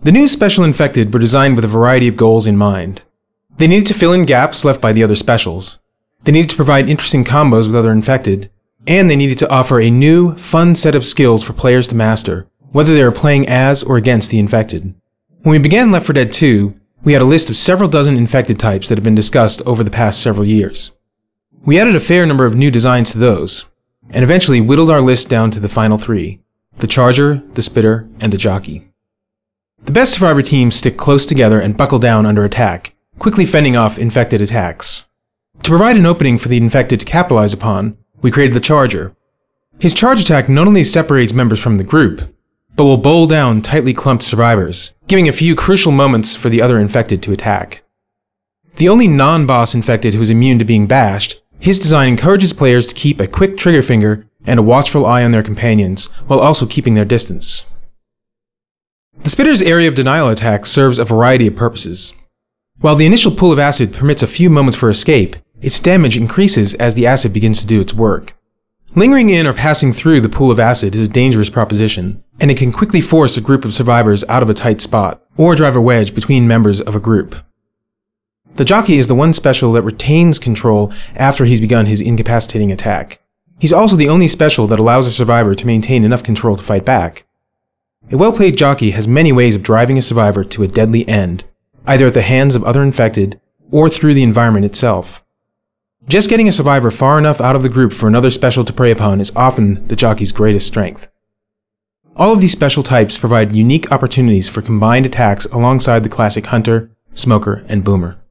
The new Special Infected were designed with a variety of goals in mind. They needed to fill in gaps left by the other specials. They needed to provide interesting combos with other Infected, and they needed to offer a new, fun set of skills for players to master, whether they were playing as or against the Infected. When we began Left 4 Dead 2, we had a list of several dozen Infected types that had been discussed over the past several years. We added a fair number of new designs to those, and eventually whittled our list down to the final three: the Charger, the Spitter, and the Jockey. The best Survivor teams stick close together and buckle down under attack, quickly fending off Infected attacks. To provide an opening for the Infected to capitalize upon, we created the Charger. His charge attack not only separates members from the group, but will bowl down tightly clumped survivors, giving a few crucial moments for the other Infected to attack. The only non-boss Infected who is immune to being bashed, his design encourages players to keep a quick trigger finger and a watchful eye on their companions, while also keeping their distance. The Spitter's area of denial attack serves a variety of purposes. While the initial pool of acid permits a few moments for escape, its damage increases as the acid begins to do its work. Lingering in or passing through the pool of acid is a dangerous proposition, and it can quickly force a group of survivors out of a tight spot, or drive a wedge between members of a group. The Jockey is the one special that retains control after he's begun his incapacitating attack. He's also the only special that allows a survivor to maintain enough control to fight back. A well-played Jockey has many ways of driving a survivor to a deadly end, either at the hands of other Infected, or through the environment itself. Just getting a survivor far enough out of the group for another special to prey upon is often the Jockey's greatest strength. All of these special types provide unique opportunities for combined attacks alongside the classic Hunter, Smoker, and Boomer.